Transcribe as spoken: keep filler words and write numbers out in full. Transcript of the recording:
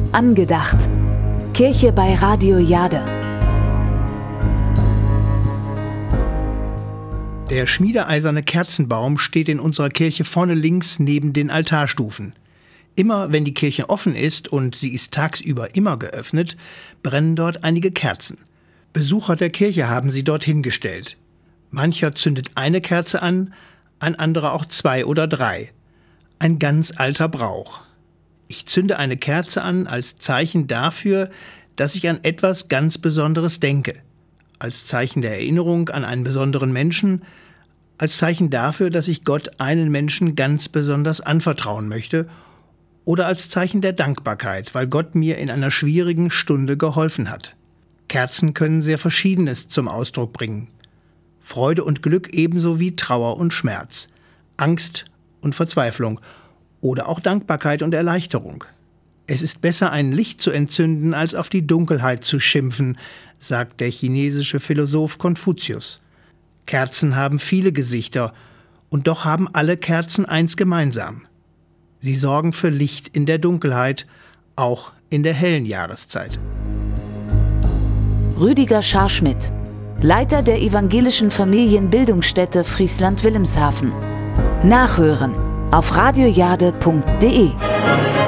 Angedacht. Kirche bei Radio Jade. Der schmiedeeiserne Kerzenbaum steht in unserer Kirche vorne links neben den Altarstufen. Immer wenn die Kirche offen ist, und sie ist tagsüber immer geöffnet, brennen dort einige Kerzen. Besucher der Kirche haben sie dort hingestellt. Mancher zündet eine Kerze an, ein anderer auch zwei oder drei. Ein ganz alter Brauch. Ich zünde eine Kerze an als Zeichen dafür, dass ich an etwas ganz Besonderes denke. Als Zeichen der Erinnerung an einen besonderen Menschen, als Zeichen dafür, dass ich Gott einen Menschen ganz besonders anvertrauen möchte, oder als Zeichen der Dankbarkeit, weil Gott mir in einer schwierigen Stunde geholfen hat. Kerzen können sehr Verschiedenes zum Ausdruck bringen. Freude und Glück ebenso wie Trauer und Schmerz, Angst und Verzweiflung oder auch Dankbarkeit und Erleichterung. Es ist besser, ein Licht zu entzünden, als auf die Dunkelheit zu schimpfen, sagt der chinesische Philosoph Konfuzius. Kerzen haben viele Gesichter, und doch haben alle Kerzen eins gemeinsam. Sie sorgen für Licht in der Dunkelheit, auch in der hellen Jahreszeit. Rüdiger Scharschmidt, Leiter der evangelischen Familienbildungsstätte Friesland-Wilhelmshaven. Nachhören auf radiojade punkt de.